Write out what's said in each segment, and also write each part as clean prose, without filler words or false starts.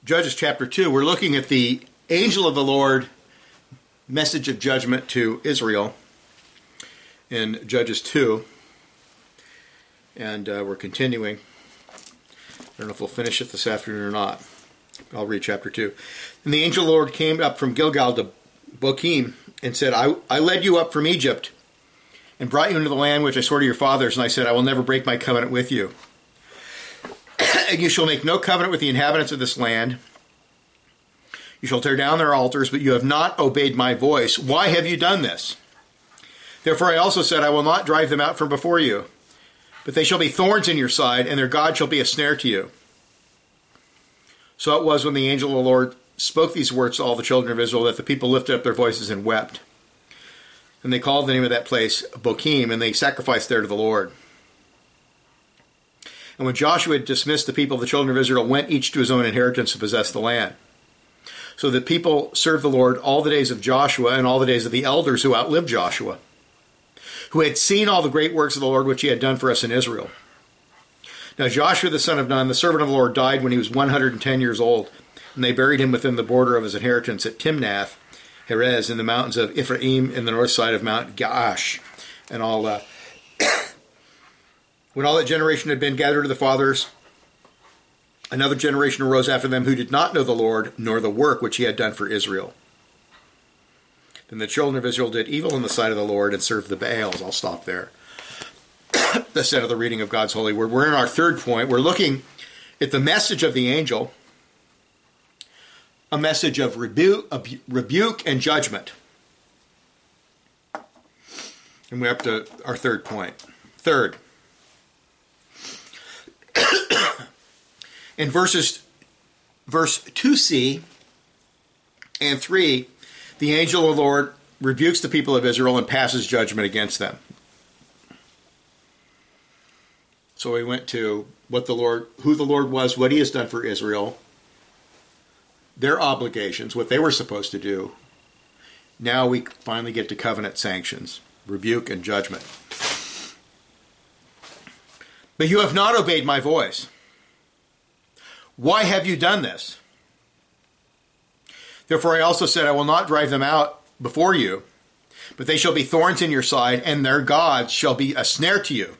Judges chapter 2. We're looking at the angel of the Lord, message of judgment to Israel in Judges 2. And we're continuing. I don't know if we'll finish it this afternoon or not. I'll read chapter 2. And the angel of the Lord came up from Gilgal to Bochim and said, I led you up from Egypt and brought you into the land which I swore to your fathers. And I said, I will never break my covenant with you. And you shall make no covenant with the inhabitants of this land. You shall tear down their altars, but you have not obeyed my voice. Why have you done this? Therefore I also said, I will not drive them out from before you, but they shall be thorns in your side, and their God shall be a snare to you. So it was when the angel of the Lord spoke these words to all the children of Israel that the people lifted up their voices and wept. And they called the name of that place Bochim, and they sacrificed there to the Lord. And when Joshua had dismissed the people, the children of Israel went each to his own inheritance to possess the land. So the people served the Lord all the days of Joshua and all the days of the elders who outlived Joshua, who had seen all the great works of the Lord which he had done for us in Israel. Now Joshua the son of Nun, the servant of the Lord, died when he was 110 years old, and they buried him within the border of his inheritance at Timnath Heres in the mountains of Ephraim in the north side of Mount Gaash. And all when all that generation had been gathered to the fathers, another generation arose after them who did not know the Lord, nor the work which he had done for Israel. Then the children of Israel did evil in the sight of the Lord and served the Baals. I'll stop there. That's the end of the reading of God's holy word. We're in our third point. We're looking at the message of the angel, a message of rebuke and judgment. And we're up to our third point. Third. In verse 2c and 3, the angel of the Lord rebukes the people of Israel and passes judgment against them. So we went to who the Lord was, what he has done for Israel, their obligations, what they were supposed to do. Now we finally get to covenant sanctions, rebuke and judgment. But you have not obeyed my voice. Why have you done this? Therefore I also said, I will not drive them out before you, but they shall be thorns in your side, and their gods shall be a snare to you.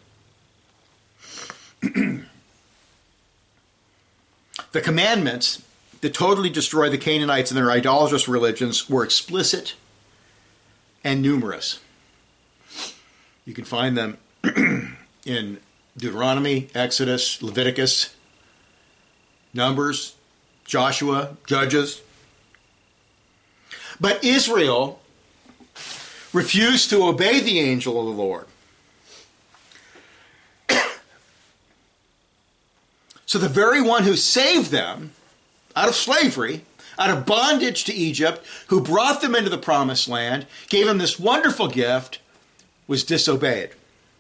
The commandments that totally destroy the Canaanites and their idolatrous religions were explicit and numerous. You can find them in Deuteronomy, Exodus, Leviticus, Numbers, Joshua, Judges. But Israel refused to obey the angel of the Lord. So the very one who saved them out of slavery, out of bondage to Egypt, who brought them into the promised land, gave them this wonderful gift, was disobeyed.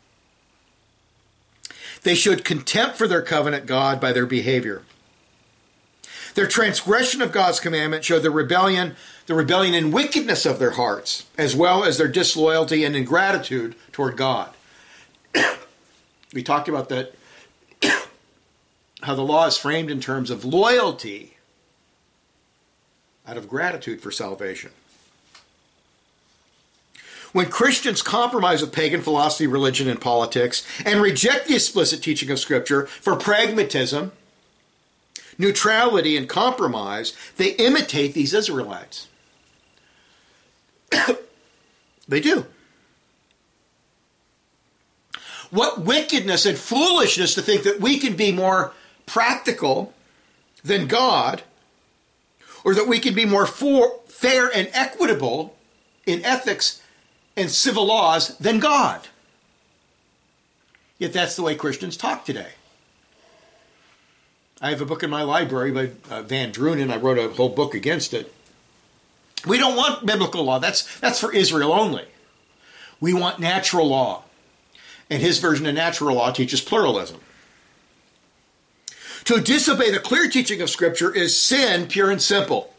They showed contempt for their covenant God by their behavior. Their transgression of God's commandment showed the rebellion and wickedness of their hearts, as well as their disloyalty and ingratitude toward God. We talked about that, how the law is framed in terms of loyalty out of gratitude for salvation. When Christians compromise with pagan philosophy, religion, and politics, and reject the explicit teaching of Scripture for pragmatism, neutrality, and compromise, they imitate these Israelites. They do. What wickedness and foolishness to think that we can be more practical than God, or that we can be more fair and equitable in ethics and civil laws than God. Yet that's the way Christians talk today. I have a book in my library by Van Drunen. I wrote a whole book against it. We don't want biblical law. That's for Israel only. We want natural law. And his version of natural law teaches pluralism. To disobey the clear teaching of Scripture is sin, pure and simple.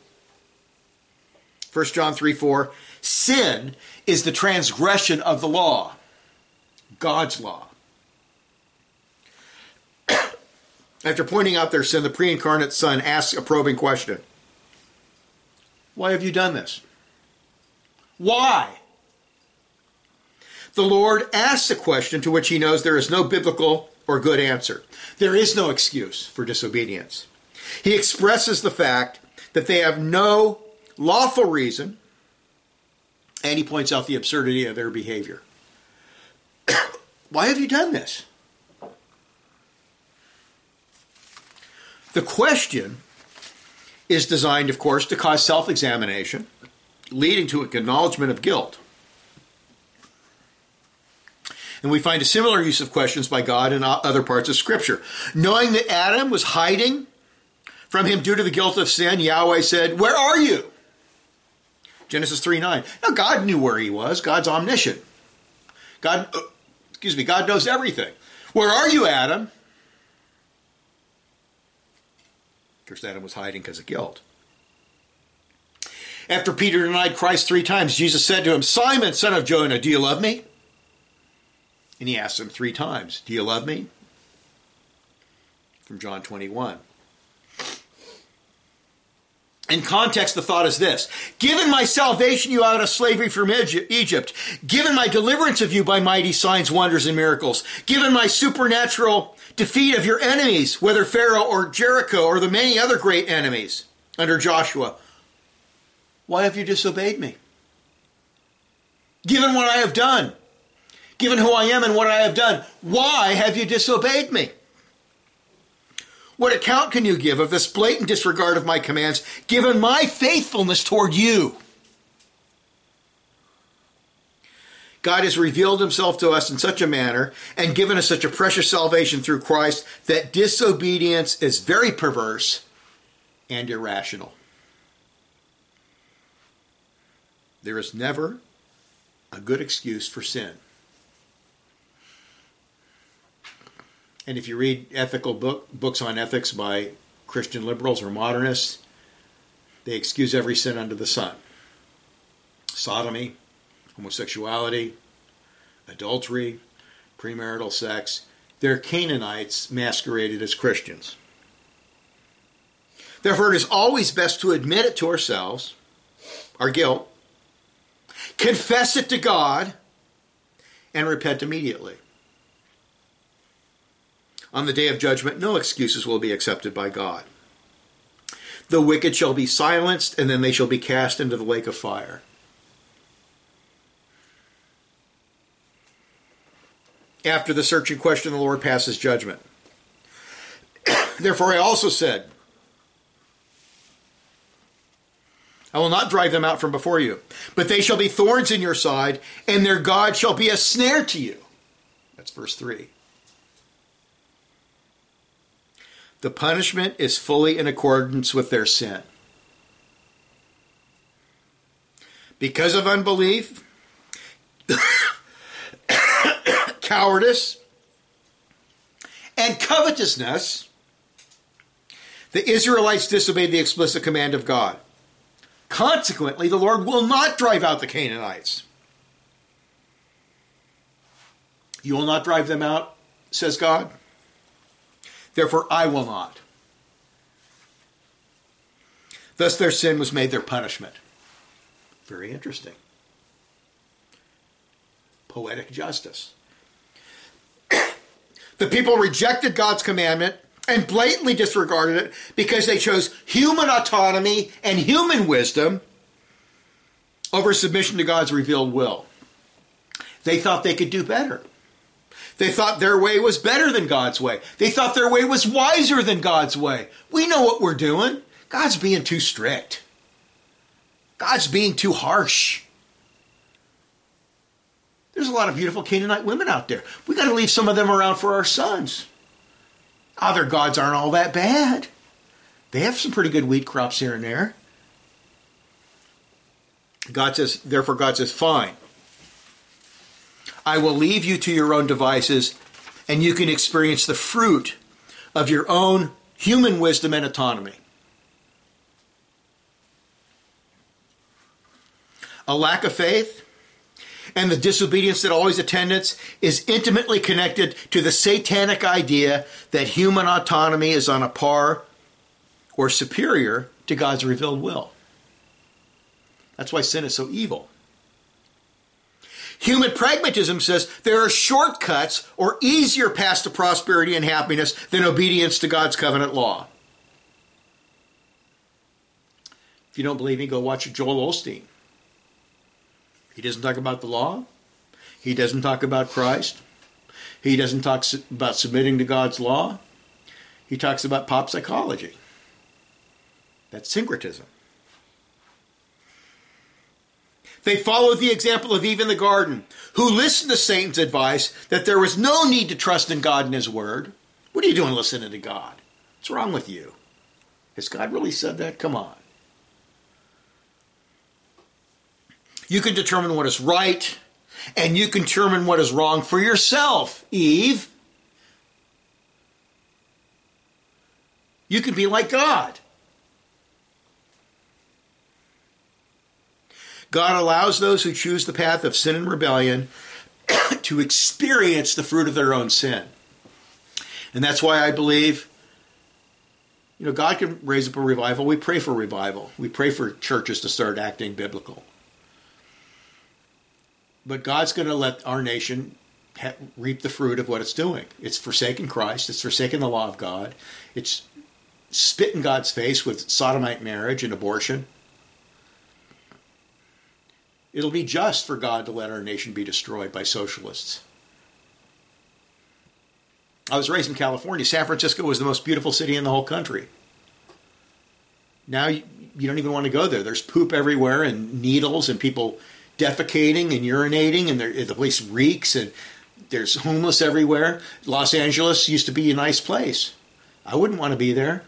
1 John 3:4, sin is the transgression of the law, God's law. After pointing out their sin, the pre-incarnate Son asks a probing question. Why have you done this? Why? The Lord asks a question to which he knows there is no biblical or good answer. There is no excuse for disobedience. He expresses the fact that they have no lawful reason, and he points out the absurdity of their behavior. Why have you done this? The question is designed, of course, to cause self-examination, leading to an acknowledgement of guilt. And we find a similar use of questions by God in other parts of Scripture. Knowing that Adam was hiding from him due to the guilt of sin, Yahweh said, "Where are you?" Genesis 3:9. Now, God knew where he was. God's omniscient. God knows everything. Where are you, Adam? Of course, Adam was hiding because of guilt. After Peter denied Christ 3 times, Jesus said to him, "Simon, son of Jonah, do you love me?" And he asked him 3 times, "Do you love me?" From John 21. In context, the thought is this: given my salvation you out of slavery from Egypt, given my deliverance of you by mighty signs, wonders, and miracles, given my supernatural defeat of your enemies, whether Pharaoh or Jericho or the many other great enemies under Joshua, why have you disobeyed me? Given what I have done, given who I am and what I have done, why have you disobeyed me? What account can you give of this blatant disregard of my commands, given my faithfulness toward you? God has revealed himself to us in such a manner and given us such a precious salvation through Christ that disobedience is very perverse and irrational. There is never a good excuse for sin. And if you read ethical books on ethics by Christian liberals or modernists, they excuse every sin under the sun. Sodomy, homosexuality, adultery, premarital sex. They're Canaanites masqueraded as Christians. Therefore, it is always best to admit it to ourselves, our guilt, confess it to God, and repent immediately. On the day of judgment, no excuses will be accepted by God. The wicked shall be silenced, and then they shall be cast into the lake of fire. After the searching question, the Lord passes judgment. Therefore I also said, I will not drive them out from before you, but they shall be thorns in your side, and their God shall be a snare to you. That's verse 3. The punishment is fully in accordance with their sin. Because of unbelief, cowardice, and covetousness, the Israelites disobeyed the explicit command of God. Consequently, the Lord will not drive out the Canaanites. You will not drive them out, says God. Therefore, I will not. Thus, their sin was made their punishment. Very interesting. Poetic justice. The people rejected God's commandment and blatantly disregarded it because they chose human autonomy and human wisdom over submission to God's revealed will. They thought they could do better. They thought their way was better than God's way. They thought their way was wiser than God's way. We know what we're doing. God's being too strict. God's being too harsh. There's a lot of beautiful Canaanite women out there. We got to leave some of them around for our sons. Other gods aren't all that bad. They have some pretty good wheat crops here and there. Therefore God says, fine. I will leave you to your own devices, and you can experience the fruit of your own human wisdom and autonomy. A lack of faith and the disobedience that always attends is intimately connected to the satanic idea that human autonomy is on a par or superior to God's revealed will. That's why sin is so evil. Human pragmatism says there are shortcuts or easier paths to prosperity and happiness than obedience to God's covenant law. If you don't believe me, go watch Joel Osteen. He doesn't talk about the law. He doesn't talk about Christ. He doesn't talk about submitting to God's law. He talks about pop psychology. That's syncretism. They followed the example of Eve in the garden, who listened to Satan's advice that there was no need to trust in God and his word. What are you doing listening to God? What's wrong with you? Has God really said that? Come on. You can determine what is right, and you can determine what is wrong for yourself, Eve. You can be like God. God allows those who choose the path of sin and rebellion to experience the fruit of their own sin. And that's why I believe, God can raise up a revival. We pray for revival. We pray for churches to start acting biblical. But God's going to let our nation reap the fruit of what it's doing. It's forsaken Christ. It's forsaken the law of God. It's spit in God's face with sodomite marriage and abortion. It'll be just for God to let our nation be destroyed by socialists. I was raised in California. San Francisco was the most beautiful city in the whole country. Now you don't even want to go there. There's poop everywhere and needles and people defecating and urinating, and the place reeks, and there's homeless everywhere. Los Angeles used to be a nice place. I wouldn't want to be there.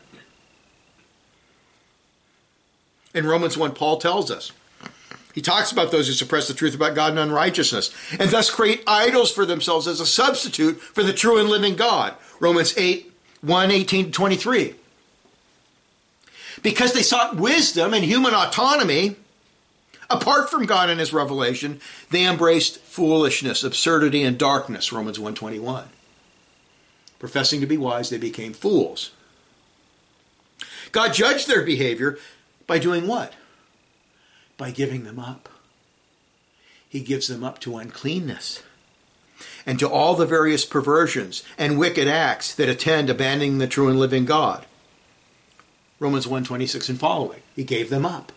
In Romans 1, Paul tells us, he talks about those who suppress the truth about God and unrighteousness, and thus create idols for themselves as a substitute for the true and living God. Romans 8, 1, 18 to 23. Because they sought wisdom and human autonomy, apart from God and his revelation, they embraced foolishness, absurdity, and darkness. Romans 1:21. Professing to be wise, they became fools. God judged their behavior by doing what? By giving them up. He gives them up to uncleanness and to all the various perversions and wicked acts that attend abandoning the true and living God. Romans 1:26 and following. He gave them up.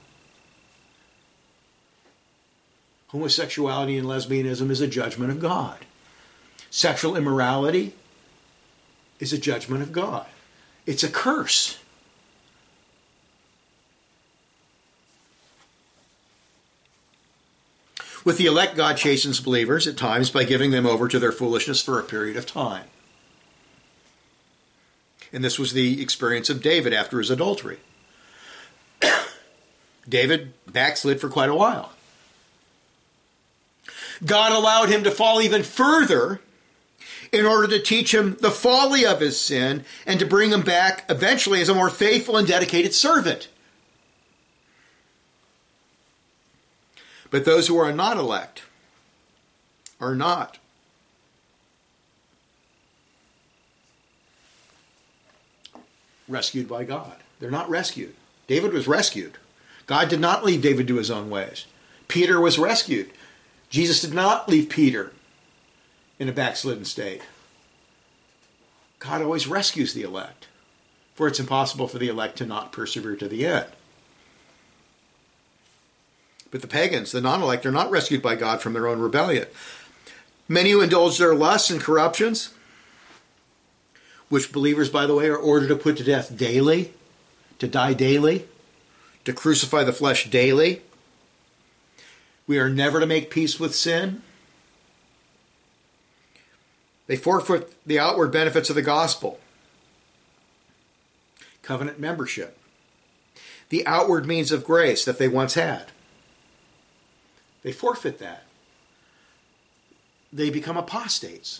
Homosexuality and lesbianism is a judgment of God. Sexual immorality is a judgment of God. It's a curse. With the elect, God chastens believers at times by giving them over to their foolishness for a period of time. And this was the experience of David after his adultery. David backslid for quite a while. God allowed him to fall even further in order to teach him the folly of his sin and to bring him back eventually as a more faithful and dedicated servant. But those who are not elect are not. Rescued by God. They're not rescued. David was rescued. God did not leave David to his own ways. Peter was rescued. Jesus did not leave Peter in a backslidden state. God always rescues the elect, for it's impossible for the elect to not persevere to the end. But the pagans, the non-elect, are not rescued by God from their own rebellion. Many who indulge their lusts and corruptions, which believers, by the way, are ordered to put to death daily, to die daily, to crucify the flesh daily. We are never to make peace with sin. They forfeit the outward benefits of the gospel. Covenant membership. The outward means of grace that they once had. They forfeit that. They become apostates.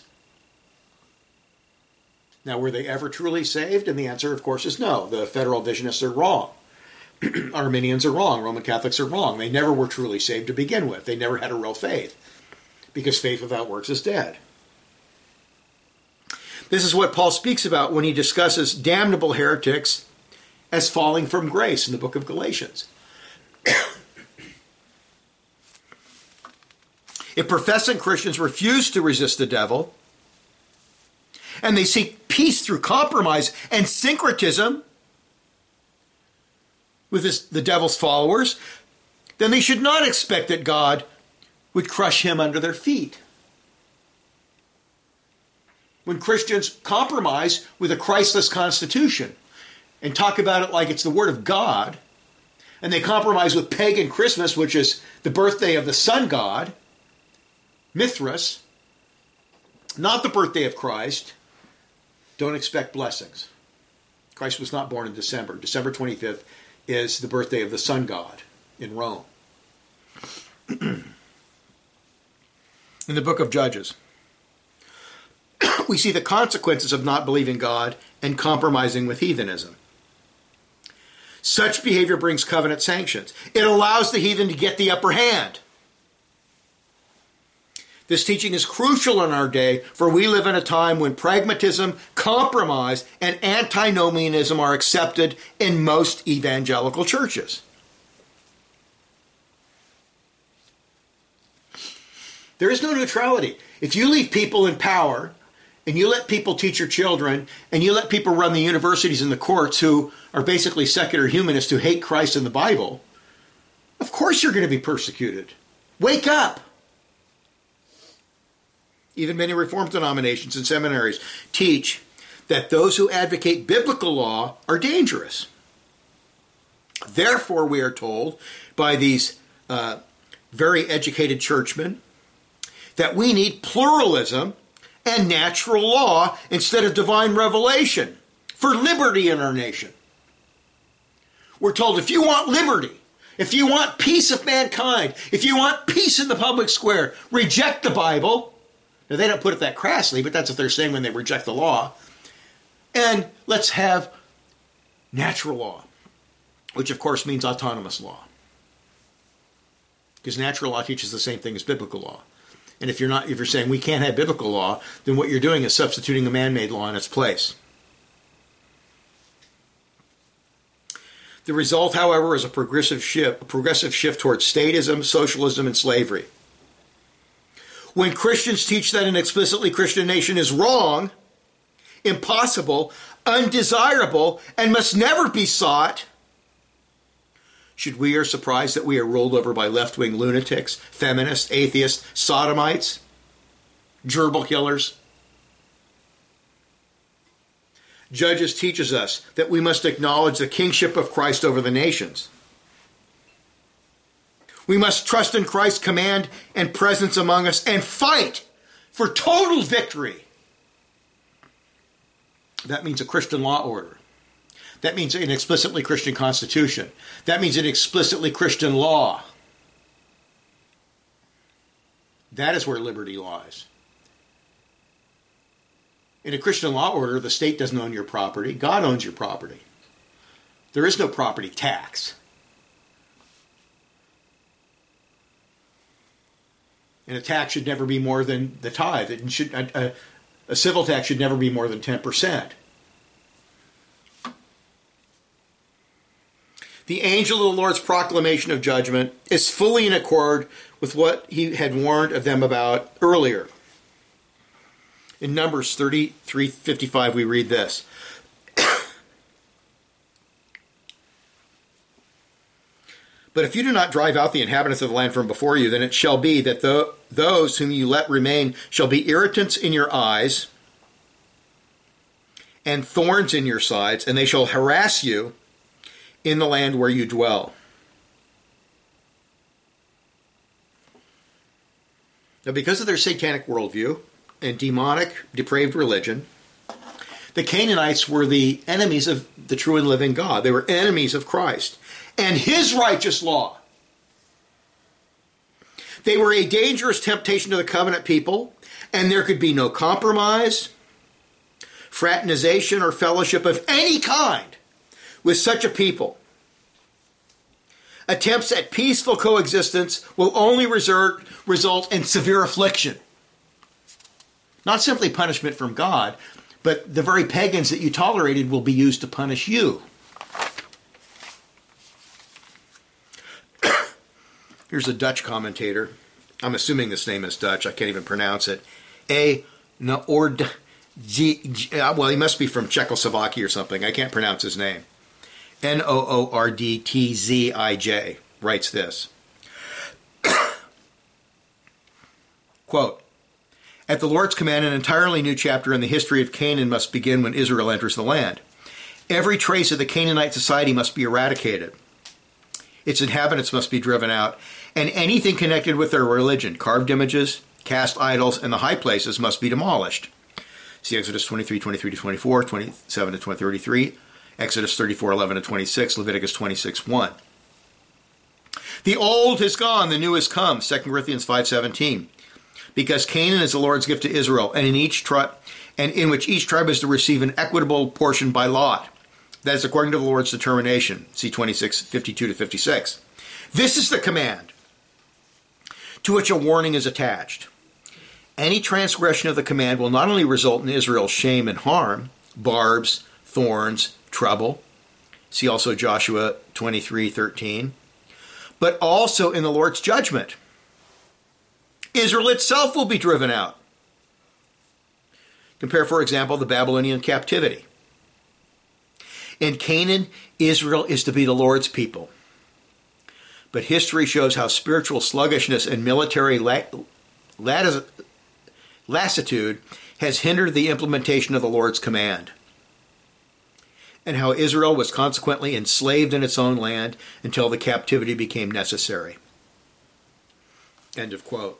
Now, were they ever truly saved? And the answer, of course, is no. The Federal Visionists are wrong. Arminians are wrong. Roman Catholics are wrong. They never were truly saved to begin with. They never had a real faith. because faith without works is dead. This is what Paul speaks about when he discusses damnable heretics as falling from grace in the book of Galatians. If professing Christians refuse to resist the devil, and they seek peace through compromise and syncretism with the devil's followers, then they should not expect that God would crush him under their feet. When Christians compromise with a Christless constitution and talk about it like it's the Word of God, and they compromise with pagan Christmas, which is the birthday of the sun god, Mithras, not the birthday of Christ, don't expect blessings. Christ was not born in December. December 25th is the birthday of the sun god in Rome. In the book of Judges, we see the consequences of not believing God and compromising with heathenism. Such behavior brings covenant sanctions. It allows the heathen to get the upper hand. This teaching is crucial in our day, for we live in a time when pragmatism, compromise, and antinomianism are accepted in most evangelical churches. There is no neutrality. If you leave people in power, and you let people teach your children, and you let people run the universities and the courts who are basically secular humanists who hate Christ and the Bible, of course you're going to be persecuted. Wake up! Even many Reformed denominations and seminaries teach that those who advocate biblical law are dangerous. Therefore, we are told by these very educated churchmen that we need pluralism and natural law instead of divine revelation for liberty in our nation. We're told if you want liberty, if you want peace of mankind, if you want peace in the public square, reject the Bible. Now, they don't put it that crassly, but that's what they're saying when they reject the law. And let's have natural law, which of course means autonomous law. Because natural law teaches the same thing as biblical law. And if you're saying we can't have biblical law, then what you're doing is substituting a man-made law in its place. The result, however, is a progressive shift towards statism, socialism, and slavery. When Christians teach that an explicitly Christian nation is wrong, impossible, undesirable, and must never be sought, should we are surprised that we are ruled over by left-wing lunatics, feminists, atheists, sodomites, gerbil killers? Judges teaches us that we must acknowledge the kingship of Christ over the nations. We must trust in Christ's command and presence among us and fight for total victory. That means a Christian law order. That means an explicitly Christian constitution. That means an explicitly Christian law. That is where liberty lies. In a Christian law order, the state doesn't own your property. God owns your property. There is no property tax. And a tax should never be more than the tithe. A civil tax should never be more than 10%. The angel of the Lord's proclamation of judgment is fully in accord with what he had warned of them about earlier. In Numbers 33:55, we read this. But if you do not drive out the inhabitants of the land from before you, then it shall be that those whom you let remain shall be irritants in your eyes and thorns in your sides, and they shall harass you in the land where you dwell. Now, because of their satanic worldview and demonic, depraved religion, the Canaanites were the enemies of the true and living God. They were enemies of Christ and his righteous law. They were a dangerous temptation to the covenant people, and there could be no compromise, fraternization, or fellowship of any kind with such a people. Attempts at peaceful coexistence will only result in severe affliction. Not simply punishment from God, but the very pagans that you tolerated will be used to punish you. Here's a Dutch commentator. I'm assuming this name is Dutch. I can't even pronounce it. Well, he must be from Czechoslovakia or something. I can't pronounce his name. Noordtzij writes this. Quote, "At the Lord's command, an entirely new chapter in the history of Canaan must begin when Israel enters the land. Every trace of the Canaanite society must be eradicated. Its inhabitants must be driven out, and anything connected with their religion, carved images, cast idols, and the high places must be demolished." See Exodus 23:23-24, 27-33, Exodus 34:11-26, Leviticus 26:1. "The old has gone, the new has come," 2 Corinthians 5:17. "Because Canaan is the Lord's gift to Israel, and in which each tribe is to receive an equitable portion by lot. That is according to the Lord's determination." See 26:52-56. "This is the command, to which a warning is attached. Any transgression of the command will not only result in Israel's shame and harm, barbs, thorns, trouble. See also Joshua 23:13. But also in the Lord's judgment. Israel itself will be driven out. Compare, for example, the Babylonian captivity. In Canaan, Israel is to be the Lord's people. But history shows how spiritual sluggishness and military lassitude has hindered the implementation of the Lord's command, and how Israel was consequently enslaved in its own land until the captivity became necessary. End of quote.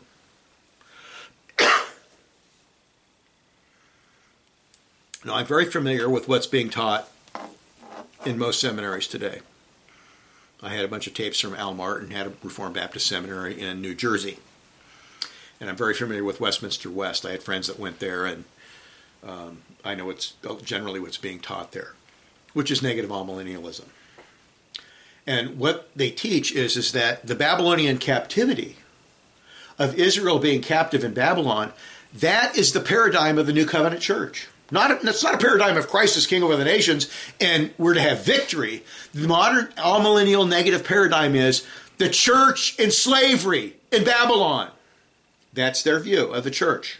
Now, I'm very familiar with what's being taught in most seminaries today. I had a bunch of tapes from Al Martin, had a Reformed Baptist seminary in New Jersey. And I'm very familiar with Westminster West. I had friends that went there, and I know it's generally what's being taught there, which is negative amillennialism. And what they teach is that the Babylonian captivity of Israel being captive in Babylon, that is the paradigm of the New Covenant Church. It's not a paradigm of Christ as King over the nations and we're to have victory. The modern amillennial negative paradigm is the church in slavery in Babylon. That's their view of the church.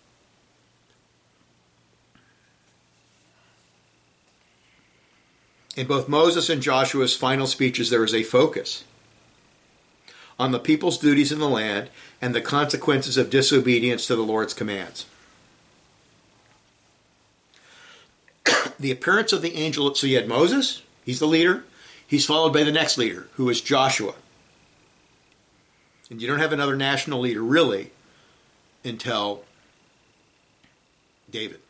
In both Moses and Joshua's final speeches, there is a focus on the people's duties in the land and the consequences of disobedience to the Lord's commands. The appearance of the angel, so you had Moses, he's the leader. He's followed by the next leader, who is Joshua. And you don't have another national leader, really, until David.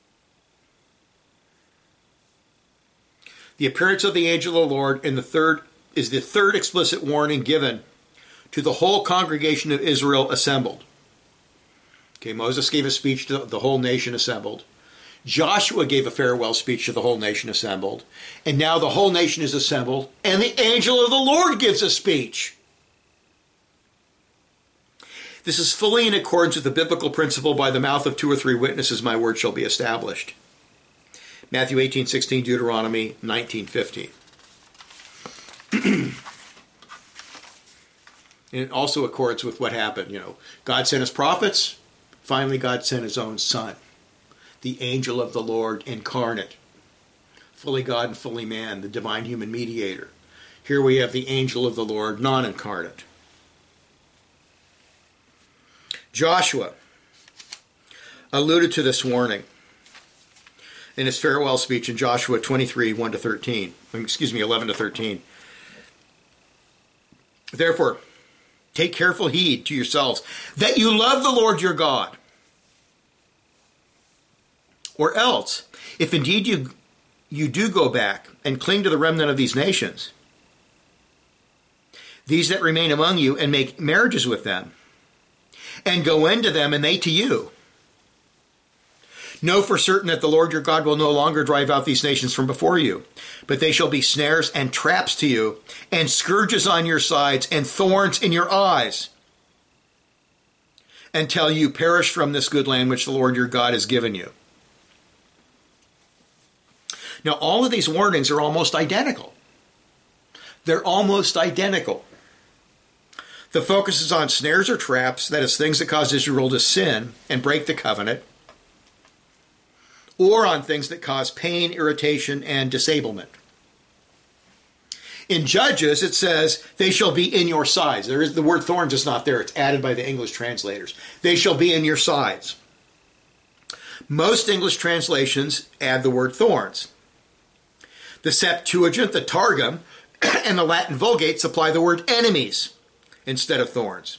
The appearance of the angel of the Lord is the third explicit warning given to the whole congregation of Israel assembled. Okay, Moses gave a speech to the whole nation assembled. Joshua gave a farewell speech to the whole nation assembled. And now the whole nation is assembled, and the angel of the Lord gives a speech. This is fully in accordance with the biblical principle, by the mouth of 2 or 3 witnesses my word shall be established. Matthew 18:16, Deuteronomy 19:15. And it also accords with what happened. God sent his prophets. Finally, God sent his own son, the angel of the Lord incarnate, fully God and fully man, the divine human mediator. Here we have the angel of the Lord non-incarnate. Joshua alluded to this warning in his farewell speech in Joshua 23, 11 to 13. Therefore, take careful heed to yourselves that you love the Lord your God. Or else, if indeed you do go back and cling to the remnant of these nations, these that remain among you, and make marriages with them, and go into them and they to you, Know for certain that the Lord your God will no longer drive out these nations from before you, but they shall be snares and traps to you, and scourges on your sides, and thorns in your eyes, until you perish from this good land which the Lord your God has given you. Now, all of these warnings are almost identical. They're almost identical. The focus is on snares or traps, that is, things that cause Israel to sin and break the covenant, or on things that cause pain, irritation, and disablement. In Judges, it says, they shall be in your sides. The word thorns is not there. It's added by the English translators. They shall be in your sides. Most English translations add the word thorns. The Septuagint, the Targum, and the Latin Vulgate supply the word enemies instead of thorns.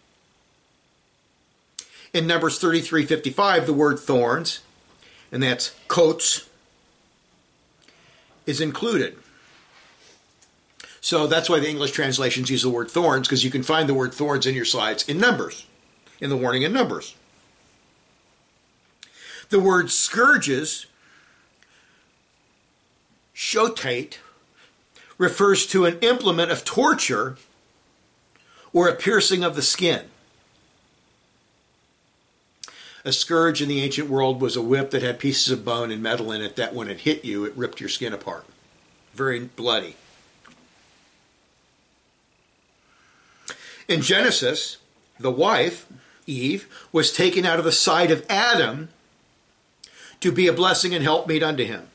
In Numbers 33:55, the word thorns, and that's coats, is included. So that's why the English translations use the word thorns, because you can find the word thorns in your sides in Numbers, in the warning in Numbers. The word scourges, shotate, refers to an implement of torture or a piercing of the skin. A scourge in the ancient world was a whip that had pieces of bone and metal in it that when it hit you, it ripped your skin apart. Very bloody. In Genesis, the wife, Eve, was taken out of the side of Adam to be a blessing and helpmeet unto him.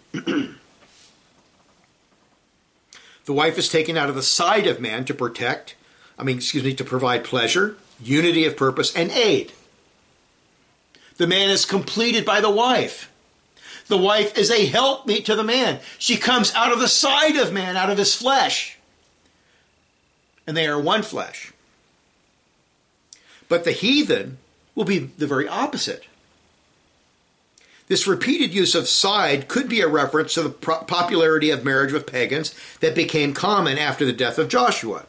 The wife is taken out of the side of man to to provide pleasure, unity of purpose, and aid. The man is completed by the wife. The wife is a helpmeet to the man. She comes out of the side of man, out of his flesh. And they are one flesh. But the heathen will be the very opposite. This repeated use of side could be a reference to the popularity of marriage with pagans that became common after the death of Joshua.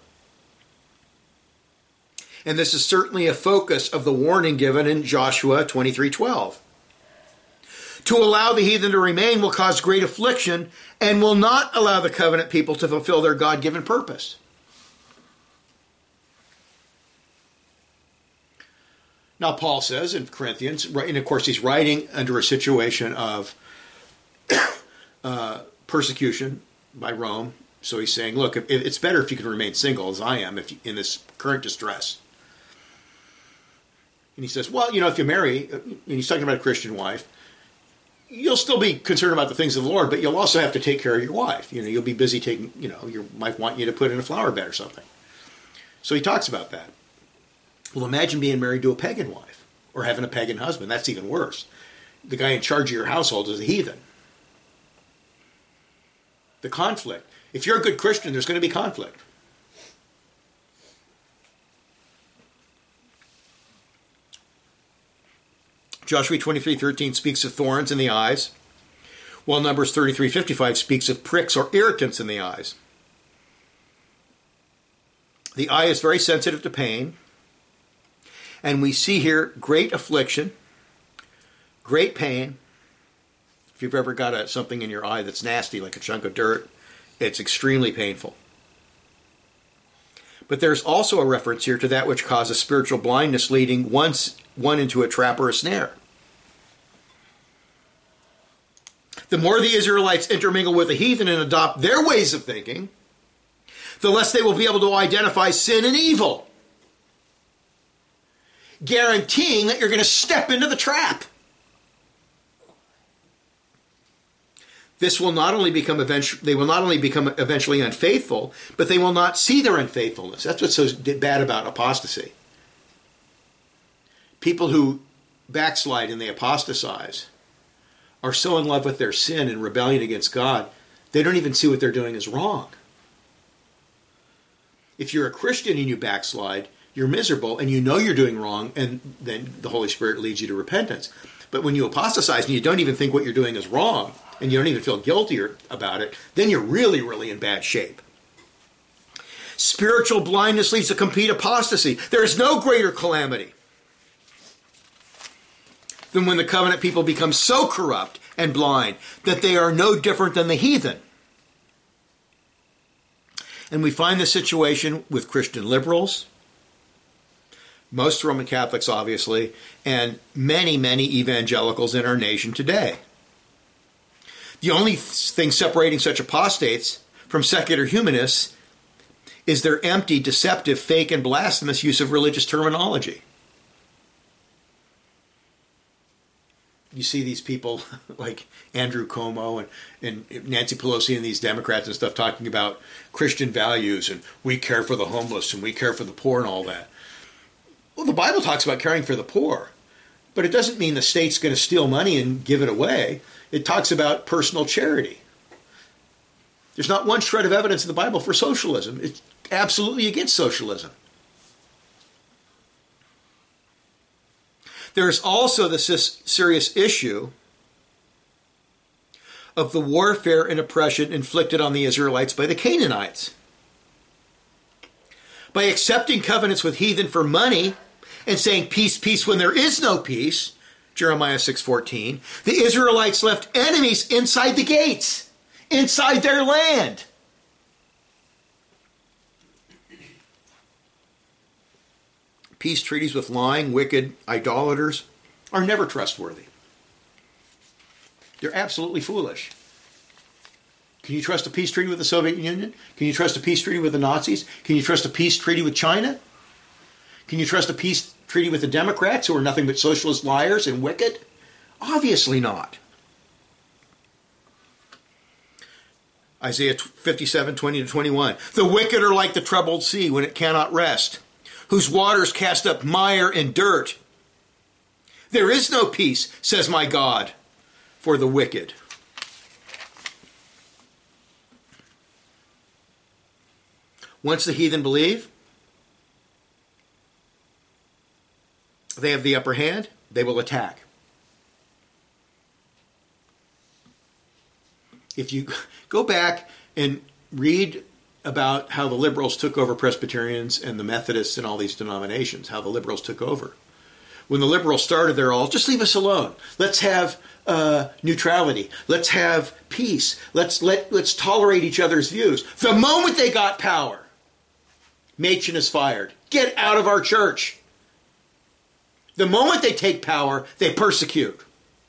And this is certainly a focus of the warning given in Joshua 23:12. To allow the heathen to remain will cause great affliction and will not allow the covenant people to fulfill their God-given purpose. Now, Paul says in Corinthians, and of course he's writing under a situation of persecution by Rome. So he's saying, look, it's better if you can remain single as I am in this current distress. And he says, well, if you marry, and he's talking about a Christian wife, you'll still be concerned about the things of the Lord, but you'll also have to take care of your wife. You'll be busy taking, your wife want you to put in a flower bed or something. So he talks about that. Well, imagine being married to a pagan wife or having a pagan husband. That's even worse. The guy in charge of your household is a heathen. The conflict. If you're a good Christian, there's going to be conflict. Joshua 23:13 speaks of thorns in the eyes, while Numbers 33:55 speaks of pricks or irritants in the eyes. The eye is very sensitive to pain, and we see here great affliction, great pain. If you've ever got something in your eye that's nasty, like a chunk of dirt, it's extremely painful. But there's also a reference here to that which causes spiritual blindness, leading one into a trap or a snare. The more the Israelites intermingle with the heathen and adopt their ways of thinking, the less they will be able to identify sin and evil, guaranteeing that you're going to step into the trap. This will not only become eventually unfaithful, but they will not see their unfaithfulness. That's what's so bad about apostasy. People who backslide and they apostatize are so in love with their sin and rebellion against God, they don't even see what they're doing is wrong. If you're a Christian and you backslide, you're miserable and you know you're doing wrong, and then the Holy Spirit leads you to repentance. But when you apostatize and you don't even think what you're doing is wrong, and you don't even feel guilty about it, then you're really, really in bad shape. Spiritual blindness leads to complete apostasy. There is no greater calamity than when the covenant people become so corrupt and blind that they are no different than the heathen. And we find this situation with Christian liberals, most Roman Catholics, obviously, and many, many evangelicals in our nation today. The only thing separating such apostates from secular humanists is their empty, deceptive, fake, and blasphemous use of religious terminology. You see these people like Andrew Cuomo and Nancy Pelosi and these Democrats and stuff talking about Christian values and we care for the homeless and we care for the poor and all that. Well, the Bible talks about caring for the poor, but it doesn't mean the state's going to steal money and give it away. It talks about personal charity. There's not one shred of evidence in the Bible for socialism. It's absolutely against socialism. There is also the serious issue of the warfare and oppression inflicted on the Israelites by the Canaanites. By accepting covenants with heathen for money and saying peace, peace when there is no peace, Jeremiah 6:14, the Israelites left enemies inside the gates, inside their land. Peace treaties with lying, wicked idolaters are never trustworthy. They're absolutely foolish. Can you trust a peace treaty with the Soviet Union? Can you trust a peace treaty with the Nazis? Can you trust a peace treaty with China? Can you trust a peace treaty with the Democrats, who are nothing but socialist liars and wicked? Obviously not. Isaiah 57:20-21. The wicked are like the troubled sea when it cannot rest, whose waters cast up mire and dirt. There is no peace, says my God, for the wicked. Once the heathen believe, they have the upper hand, they will attack. If you go back and read about how the liberals took over Presbyterians and the Methodists and all these denominations, how the liberals took over. When the liberals started, they're all, just leave us alone. Let's have neutrality. Let's have peace. Let's tolerate each other's views. The moment they got power, Machen is fired. Get out of our church. The moment they take power, they persecute.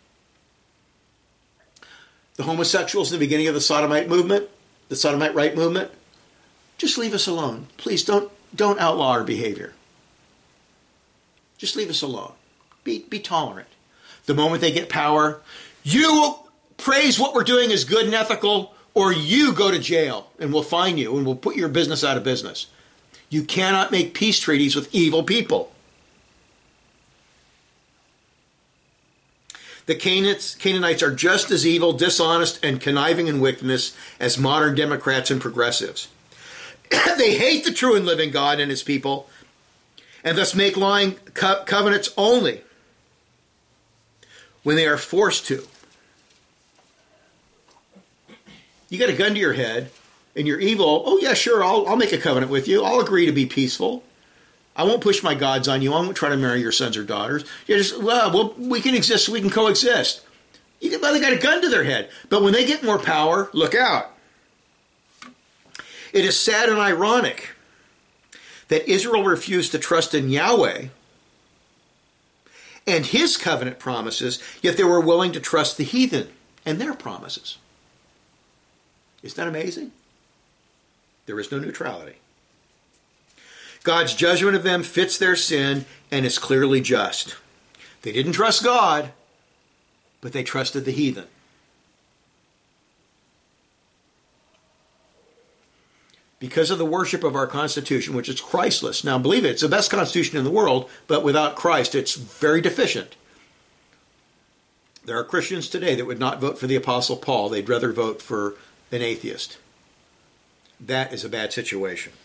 The homosexuals in the beginning of the Sodomite movement, the Sodomite right movement, just leave us alone. Please don't outlaw our behavior. Just leave us alone. Be tolerant. The moment they get power, you praise what we're doing is good and ethical, or you go to jail and we'll fine you and we'll put your business out of business. You cannot make peace treaties with evil people. The Canaanites are just as evil, dishonest, and conniving in wickedness as modern Democrats and progressives. They hate the true and living God and his people, and thus make lying covenants only when they are forced to. You got a gun to your head, and you're evil. Oh, yeah, sure, I'll make a covenant with you. I'll agree to be peaceful. I won't push my gods on you. I won't try to marry your sons or daughters. You just, well, we can exist, we can coexist. They got a gun to their head. But when they get more power, look out. It is sad and ironic that Israel refused to trust in Yahweh and his covenant promises, yet they were willing to trust the heathen and their promises. Isn't that amazing? There is no neutrality. God's judgment of them fits their sin and is clearly just. They didn't trust God, but they trusted the heathen. Because of the worship of our Constitution, which is Christless. Now, believe it, it's the best Constitution in the world, but without Christ, it's very deficient. There are Christians today that would not vote for the Apostle Paul. They'd rather vote for an atheist. That is a bad situation.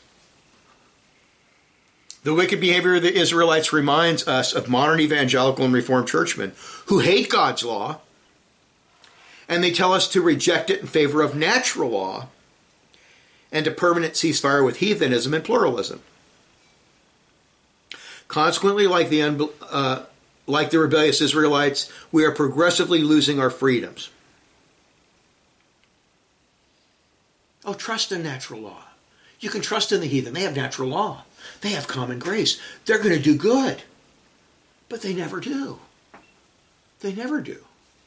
The wicked behavior of the Israelites reminds us of modern evangelical and Reformed churchmen who hate God's law, and they tell us to reject it in favor of natural law and a permanent ceasefire with heathenism and pluralism. Consequently, like the like the rebellious Israelites, we are progressively losing our freedoms. Oh, trust in natural law. You can trust in the heathen. They have natural law. They have common grace. They're going to do good. But they never do. They never do.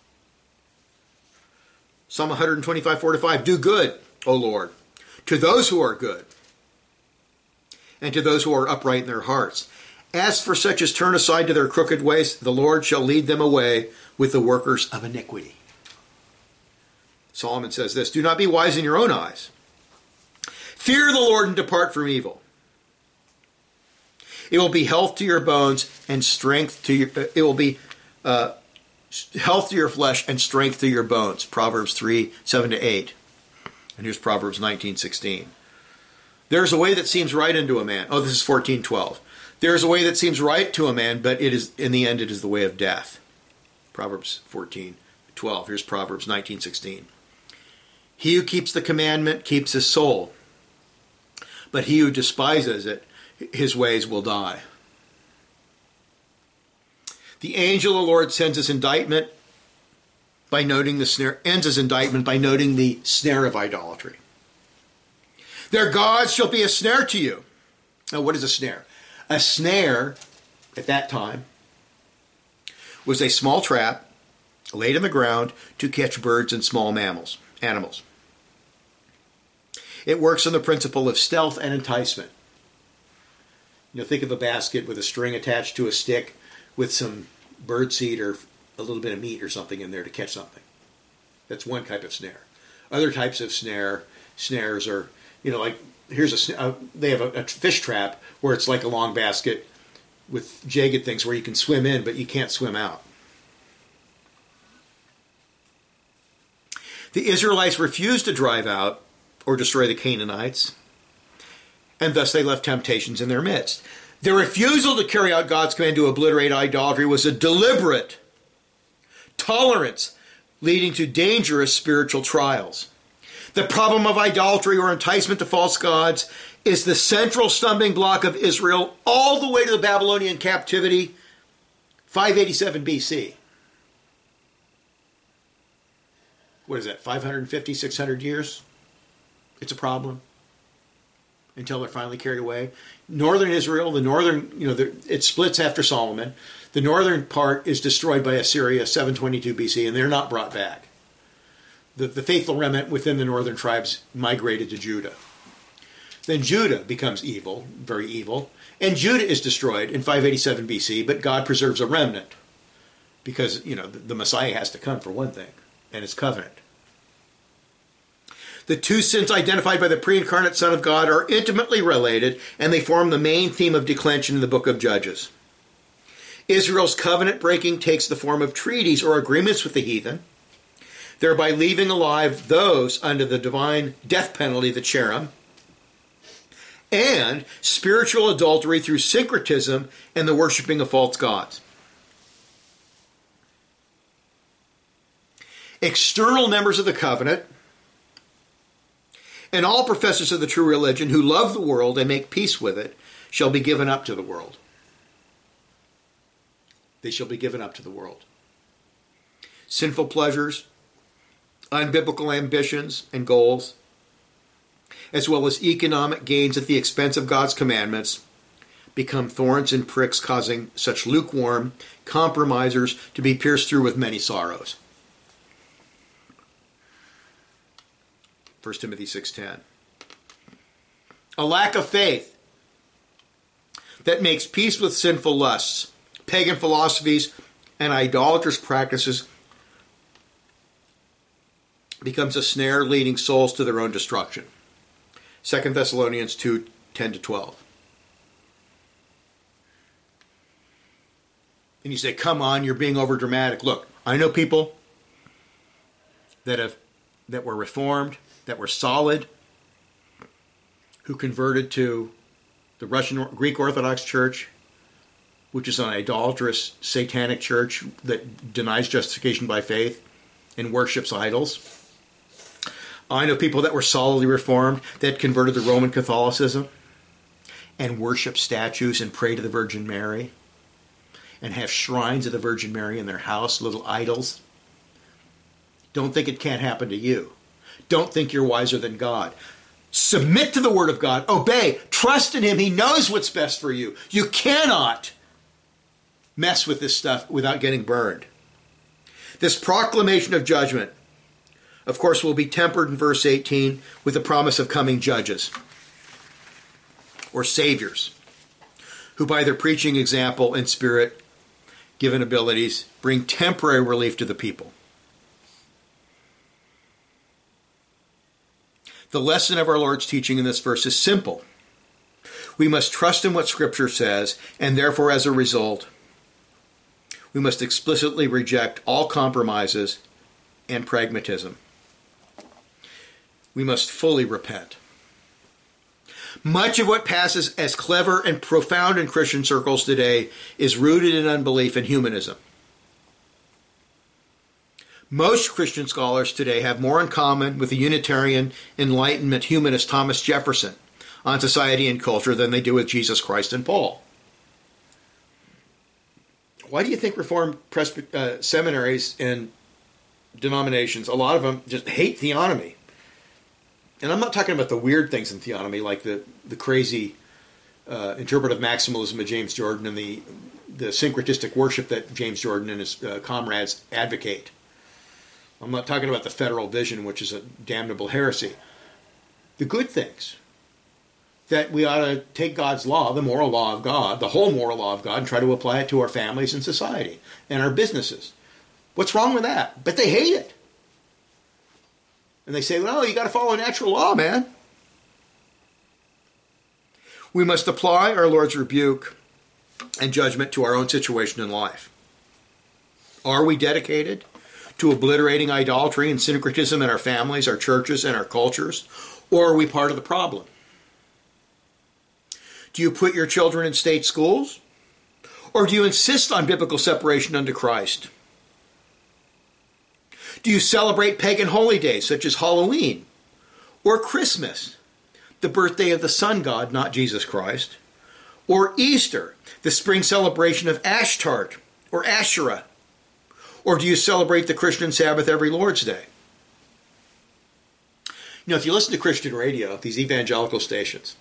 Psalm 125, 4-5. Do good, O Lord, to those who are good, and to those who are upright in their hearts. As for such as turn aside to their crooked ways, the Lord shall lead them away with the workers of iniquity. Solomon says this, do not be wise in your own eyes. Fear the Lord and depart from evil. It will be health to your bones and strength to your, it will be health to your flesh and strength to your bones. Proverbs 3, 7-8. And here's Proverbs 19:16. There's a way that seems right unto a man. Oh, this is 14:12. There is a way that seems right to a man, but it is in the end it is the way of death. Proverbs 14:12. Here's Proverbs 19:16. He who keeps the commandment keeps his soul, but he who despises it, his ways will die. The angel of the Lord sends his indictment by noting the snare, ends his indictment by noting the snare of idolatry. Their gods shall be a snare to you. Now, what is a snare? A snare, at that time, was a small trap laid in the ground to catch birds and small animals. It works on the principle of stealth and enticement. Think of a basket with a string attached to a stick with some bird seed or a little bit of meat or something in there to catch something. That's one type of snare. Other types of snares are, like here's they have a fish trap where it's like a long basket with jagged things where you can swim in, but you can't swim out. The Israelites refused to drive out or destroy the Canaanites, and thus they left temptations in their midst. Their refusal to carry out God's command to obliterate idolatry was a deliberate tolerance leading to dangerous spiritual trials. The problem of idolatry or enticement to false gods is the central stumbling block of Israel all the way to the Babylonian captivity, 587 BC. What is that, 550, 600 years? It's a problem until they're finally carried away. Northern Israel, it splits after Solomon. The northern part is destroyed by Assyria, 722 BC, and they're not brought back. The faithful remnant within the northern tribes migrated to Judah. Then Judah becomes evil, very evil, and Judah is destroyed in 587 BC, but God preserves a remnant because, the Messiah has to come for one thing, and it's covenant. The two sins identified by the pre-incarnate Son of God are intimately related, and they form the main theme of declension in the book of Judges. Israel's covenant breaking takes the form of treaties or agreements with the heathen, thereby leaving alive those under the divine death penalty, the cherem, and spiritual adultery through syncretism and the worshiping of false gods. External members of the covenant and all professors of the true religion who love the world and make peace with it shall be given up to the world. They shall be given up to the world. Sinful pleasures, unbiblical ambitions and goals, as well as economic gains at the expense of God's commandments, become thorns and pricks, causing such lukewarm compromisers to be pierced through with many sorrows. 1 Timothy 6:10. A lack of faith that makes peace with sinful lusts, pagan philosophies, and idolatrous practices becomes a snare leading souls to their own destruction. 2 Thessalonians 2:10-12. And you say, come on, you're being over dramatic. Look, I know people that were reformed, that were solid, who converted to the Russian Greek Orthodox Church, which is an idolatrous satanic church that denies justification by faith and worships idols. I know people that were solidly reformed that converted to Roman Catholicism and worship statues and pray to the Virgin Mary and have shrines of the Virgin Mary in their house, little idols. Don't think it can't happen to you. Don't think you're wiser than God. Submit to the Word of God. Obey. Trust in Him. He knows what's best for you. You cannot mess with this stuff without getting burned. This proclamation of judgment, of course, will be tempered in verse 18 with the promise of coming judges or saviors who by their preaching, example, and spirit-given abilities bring temporary relief to the people. The lesson of our Lord's teaching in this verse is simple. We must trust in what Scripture says, and therefore, as a result, we must explicitly reject all compromises and pragmatism. We must fully repent. Much of what passes as clever and profound in Christian circles today is rooted in unbelief and humanism. Most Christian scholars today have more in common with the Unitarian Enlightenment humanist Thomas Jefferson on society and culture than they do with Jesus Christ and Paul. Why do you think Reformed seminaries and denominations, a lot of them just hate theonomy? And I'm not talking about the weird things in theonomy, like the crazy interpretive maximalism of James Jordan and the syncretistic worship that James Jordan and his comrades advocate. I'm not talking about the federal vision, which is a damnable heresy. The good things, that we ought to take God's law, the moral law of God, the whole moral law of God, and try to apply it to our families and society and our businesses. What's wrong with that? But they hate it. And they say, well, you got to follow natural law, man. We must apply our Lord's rebuke and judgment to our own situation in life. Are we dedicated to obliterating idolatry and syncretism in our families, our churches, and our cultures? Or are we part of the problem? Do you put your children in state schools? Or do you insist on biblical separation unto Christ? Do you celebrate pagan holy days such as Halloween or Christmas, the birthday of the sun god, not Jesus Christ, or Easter, the spring celebration of Ashtart or Asherah? Or do you celebrate the Christian Sabbath every Lord's Day? You know, if you listen to Christian radio, these evangelical stations,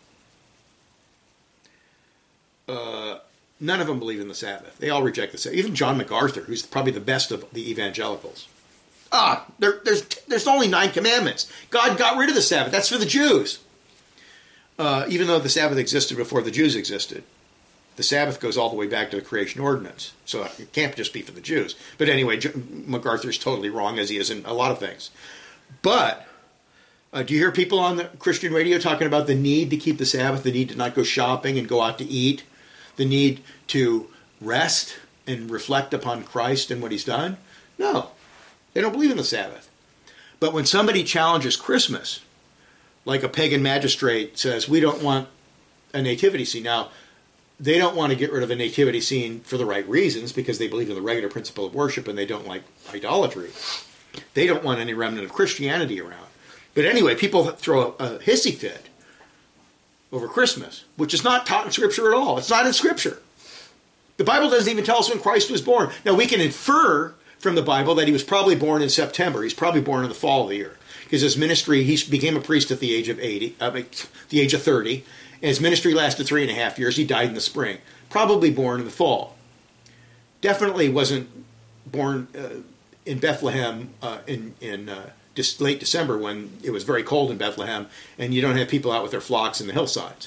none of them believe in the Sabbath. They all reject the Sabbath. Even John MacArthur, who's probably the best of the evangelicals. There's only 9 commandments. God got rid of the Sabbath. That's for the Jews. Even though the Sabbath existed before the Jews existed. The Sabbath goes all the way back to the creation ordinance. So it can't just be for the Jews. But anyway, MacArthur's totally wrong, as he is in a lot of things. But do you hear people on the Christian radio talking about the need to keep the Sabbath, the need to not go shopping and go out to eat, the need to rest and reflect upon Christ and what He's done? No, they don't believe in the Sabbath. But when somebody challenges Christmas, like a pagan magistrate says, we don't want a nativity scene. Now, they don't want to get rid of a nativity scene for the right reasons, because they believe in the regular principle of worship and they don't like idolatry. They don't want any remnant of Christianity around. But anyway, people throw a hissy fit over Christmas, which is not taught in Scripture at all. It's not in Scripture. The Bible doesn't even tell us when Christ was born. Now, we can infer from the Bible that He was probably born in September. He's probably born in the fall of the year, because his ministry, he became a priest at the age of 30. And his ministry lasted 3.5 years. He died in the spring. Probably born in the fall. Definitely wasn't born in Bethlehem in late December, when it was very cold in Bethlehem and you don't have people out with their flocks in the hillsides.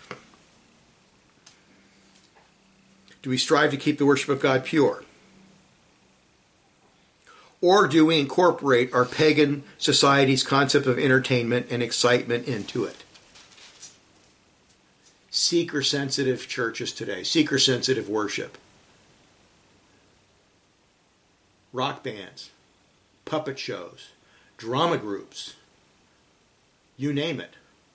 Do we strive to keep the worship of God pure? Or do we incorporate our pagan society's concept of entertainment and excitement into it? Seeker-sensitive churches today, seeker-sensitive worship, rock bands, puppet shows, drama groups, you name it.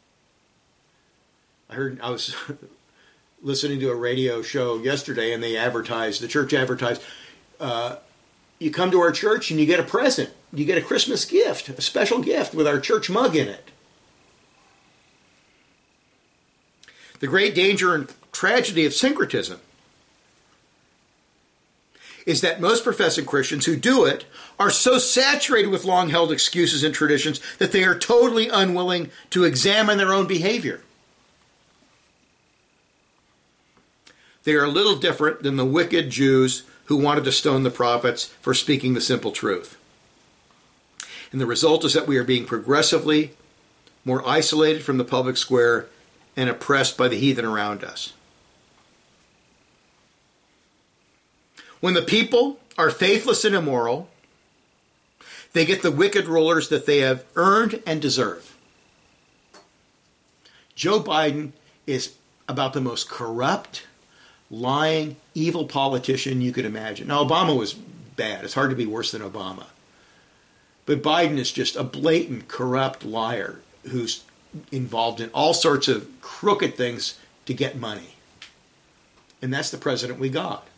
I was listening to a radio show yesterday, and the church advertised, you come to our church and you get a present. You get a Christmas gift, a special gift with our church mug in it. The great danger and tragedy of syncretism is that most professing Christians who do it are so saturated with long-held excuses and traditions that they are totally unwilling to examine their own behavior. They are a little different than the wicked Jews who wanted to stone the prophets for speaking the simple truth. And the result is that we are being progressively more isolated from the public square and oppressed by the heathen around us. When the people are faithless and immoral, they get the wicked rulers that they have earned and deserve. Joe Biden is about the most corrupt, lying, evil politician you could imagine. Now, Obama was bad. It's hard to be worse than Obama. But Biden is just a blatant, corrupt liar who's involved in all sorts of crooked things to get money. And that's the president we got.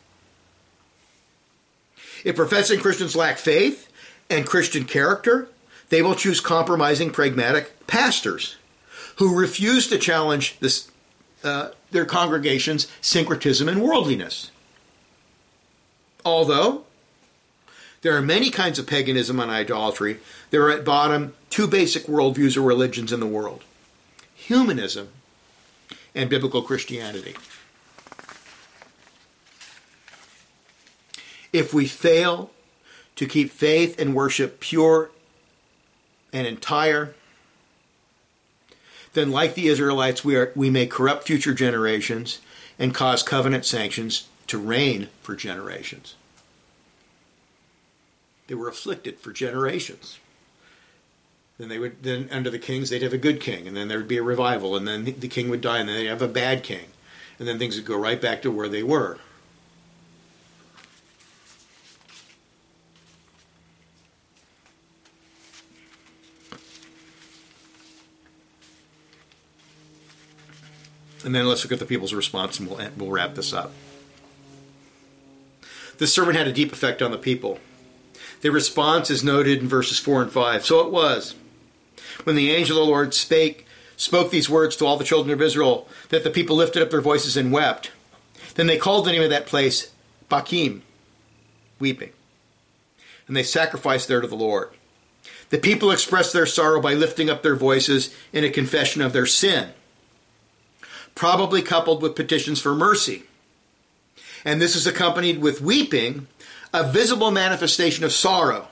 If professing Christians lack faith and Christian character, they will choose compromising, pragmatic pastors who refuse to challenge their congregation's syncretism and worldliness. Although there are many kinds of paganism and idolatry, there are at bottom two basic worldviews or religions in the world: humanism and biblical Christianity. If we fail to keep faith and worship pure and entire, then like the Israelites, we may corrupt future generations and cause covenant sanctions to reign for generations. They were afflicted for generations. Then under the kings, they'd have a good king, and then there would be a revival, and then the king would die, and then they'd have a bad king, and then things would go right back to where they were. And then let's look at the people's response, and we'll wrap this up. This sermon had a deep effect on the people. Their response is noted in verses 4 and 5. So it was, when the angel of the Lord spoke these words to all the children of Israel, that the people lifted up their voices and wept. Then they called the name of that place Bochim, weeping. And they sacrificed there to the Lord. The people expressed their sorrow by lifting up their voices in a confession of their sin, probably coupled with petitions for mercy. And this is accompanied with weeping, a visible manifestation of sorrow.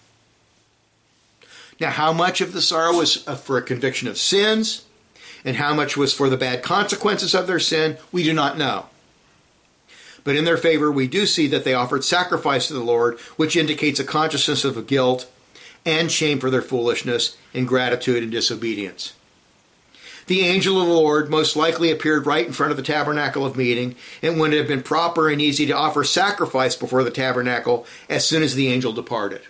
Now, how much of the sorrow was for a conviction of sins, and how much was for the bad consequences of their sin, we do not know. But in their favor, we do see that they offered sacrifice to the Lord, which indicates a consciousness of guilt and shame for their foolishness, ingratitude, and disobedience. The angel of the Lord most likely appeared right in front of the tabernacle of meeting, and would have been proper and easy to offer sacrifice before the tabernacle as soon as the angel departed.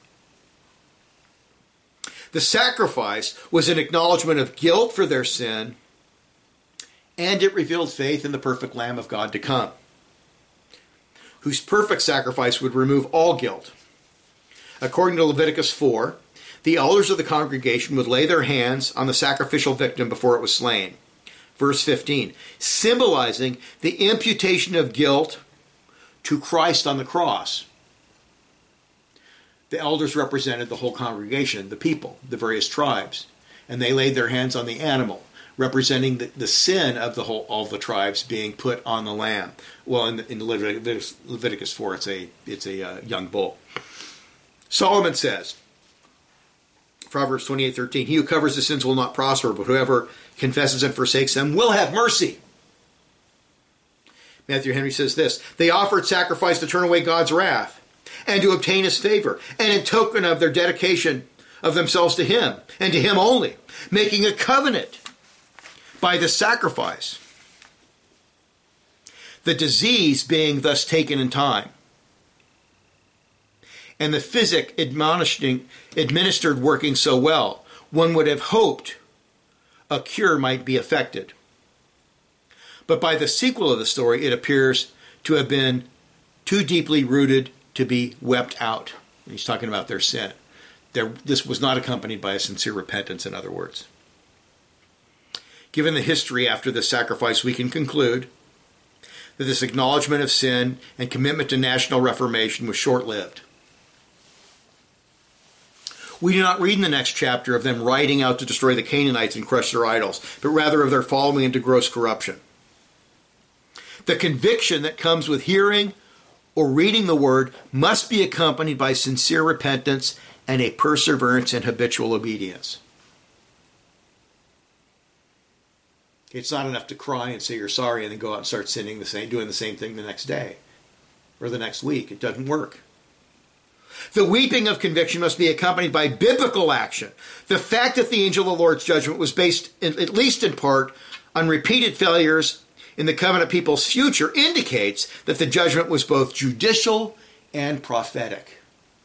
The sacrifice was an acknowledgement of guilt for their sin, and it revealed faith in the perfect Lamb of God to come, whose perfect sacrifice would remove all guilt. According to Leviticus 4, the elders of the congregation would lay their hands on the sacrificial victim before it was slain. Verse 15, symbolizing the imputation of guilt to Christ on the cross. The elders represented the whole congregation, the people, the various tribes, and they laid their hands on the animal, representing the sin of all the tribes being put on the lamb. Well, in Leviticus 4, it's a young bull. Solomon says, Proverbs 28:13, he who covers the sins will not prosper, but whoever confesses and forsakes them will have mercy. Matthew Henry says this, they offered sacrifice to turn away God's wrath and to obtain his favor, and in token of their dedication of themselves to him, and to him only, making a covenant by the sacrifice. The disease being thus taken in time, and the physic administered working so well, one would have hoped a cure might be effected. But by the sequel of the story, it appears to have been too deeply rooted to be wept out. He's talking about their sin. This was not accompanied by a sincere repentance, in other words. Given the history after this sacrifice, we can conclude that this acknowledgement of sin and commitment to national reformation was short-lived. We do not read in the next chapter of them riding out to destroy the Canaanites and crush their idols, but rather of their falling into gross corruption. The conviction that comes with hearing or reading the word must be accompanied by sincere repentance and a perseverance and habitual obedience. It's not enough to cry and say you're sorry and then go out and start sinning doing the same thing the next day or the next week. It doesn't work. The weeping of conviction must be accompanied by biblical action. The fact that the angel of the Lord's judgment was based, at least in part, on repeated failures in the covenant people's future indicates that the judgment was both judicial and prophetic.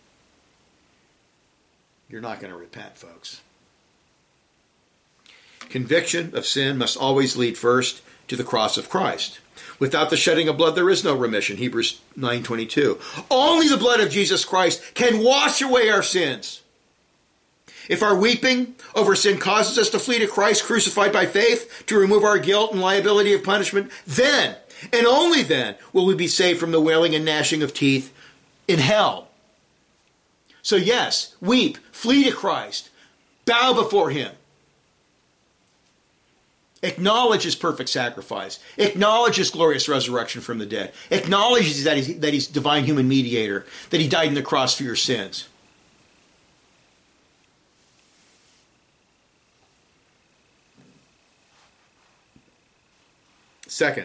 You're not going to repent, folks. Conviction of sin must always lead first to the cross of Christ. Without the shedding of blood, there is no remission. Hebrews 9:22. Only the blood of Jesus Christ can wash away our sins. If our weeping over sin causes us to flee to Christ crucified by faith to remove our guilt and liability of punishment, then, and only then, will we be saved from the wailing and gnashing of teeth in hell. So yes, weep, flee to Christ, bow before him. Acknowledge his perfect sacrifice. Acknowledge his glorious resurrection from the dead. Acknowledge that he's divine human mediator, that he died on the cross for your sins. Second,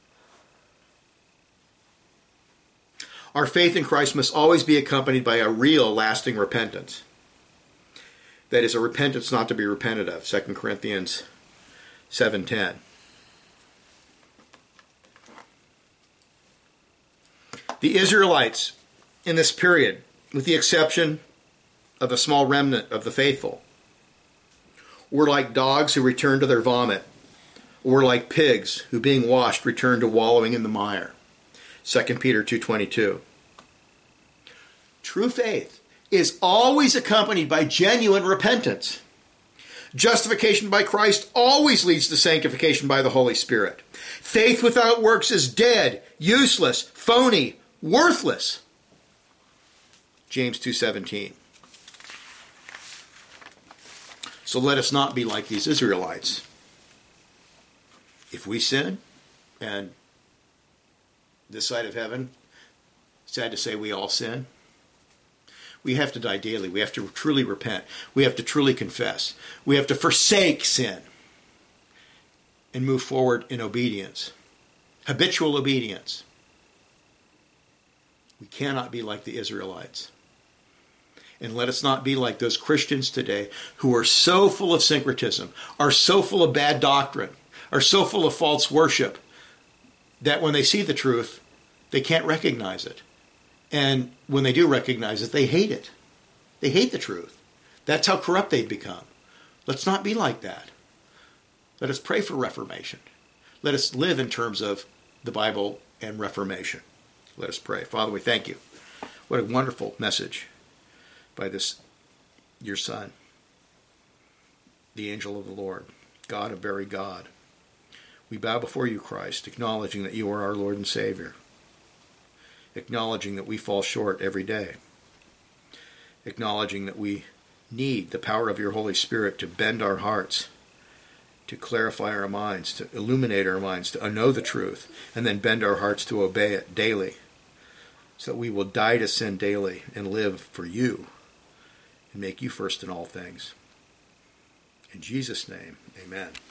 our faith in Christ must always be accompanied by a real, lasting repentance. That is, a repentance not to be repented of. 2 Corinthians 7:10. The Israelites in this period, with the exception of a small remnant of the faithful, were like dogs who returned to their vomit, or like pigs who, being washed, returned to wallowing in the mire. 2 Peter 2:22. True faith is always accompanied by genuine repentance. Justification by Christ always leads to sanctification by the Holy Spirit. Faith without works is dead, useless, phony, worthless. James 2:17. So let us not be like these Israelites. If we sin, and this side of heaven, sad to say we all sin, we have to die daily. We have to truly repent. We have to truly confess. We have to forsake sin and move forward in obedience. Habitual obedience. We cannot be like the Israelites. And let us not be like those Christians today who are so full of syncretism, are so full of bad doctrine, are so full of false worship, that when they see the truth, they can't recognize it. And when they do recognize it, they hate it. They hate the truth. That's how corrupt they've become. Let's not be like that. Let us pray for reformation. Let us live in terms of the Bible and reformation. Let us pray. Father, we thank you. What a wonderful message by this, your Son, the angel of the Lord, God of very God. We bow before you, Christ, acknowledging that you are our Lord and Savior, acknowledging that we fall short every day, acknowledging that we need the power of your Holy Spirit to bend our hearts, to clarify our minds, to illuminate our minds, to know the truth, and then bend our hearts to obey it daily, so that we will die to sin daily and live for you and make you first in all things. In Jesus' name, amen.